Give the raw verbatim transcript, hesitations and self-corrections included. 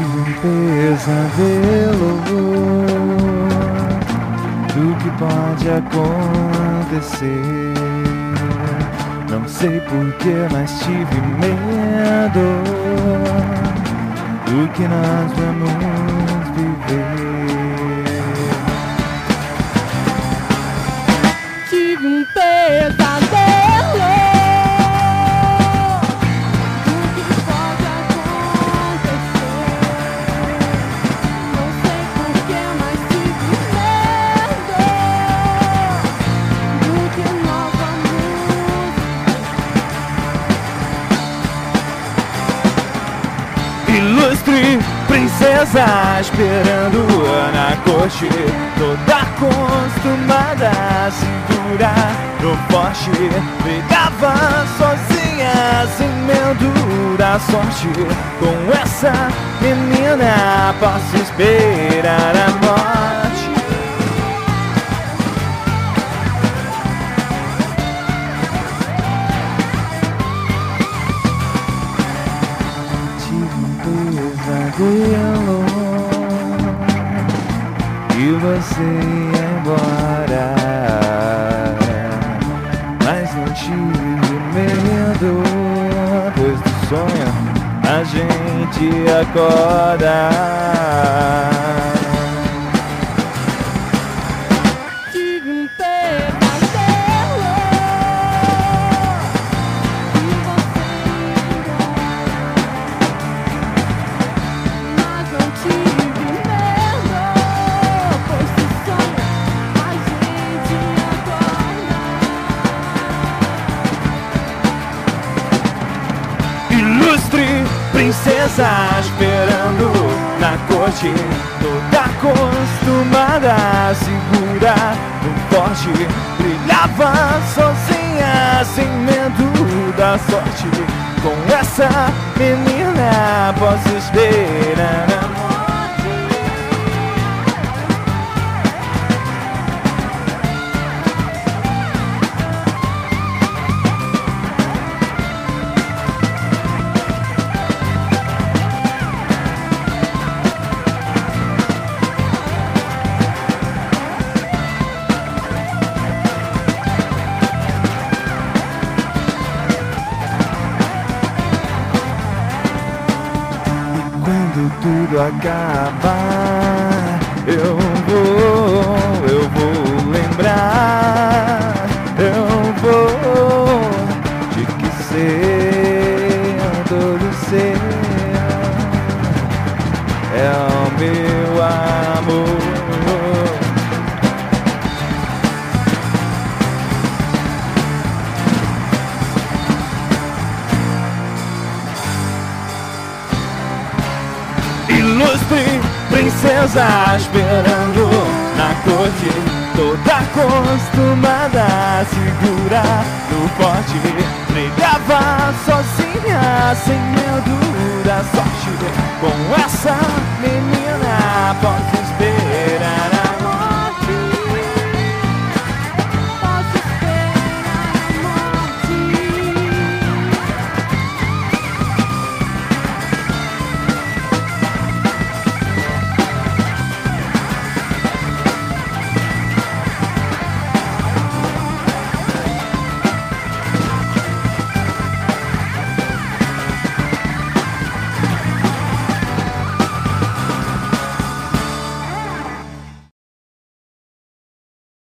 Tive um pesadelo do que pode acontecer. Não sei porquê, mas tive medo do que nós vamos viver. Tive um pesadelo Ilustre princesa esperando na corte, toda acostumada a segurar no poste. Brigava sozinha, sem medo da sorte. Com essa menina posso esperar a morte. Pesadelo e você ia embora, mas não tive medo, pois do sonho a gente acorda. Tive um pesadelo Princesa esperando na corte, toda acostumada a segurar no poste. Brilhava sozinha, sem medo da sorte. Com essa menina posso esperar a morte. Quando tudo acabar, eu vou, eu vou lembrar, eu vou de que ser todo seu é o meu amor. Ilustre princesa esperando na corte, toda acostumada a segurar no poste. Brigava sozinha, sem medo da sorte. Com essa menina posso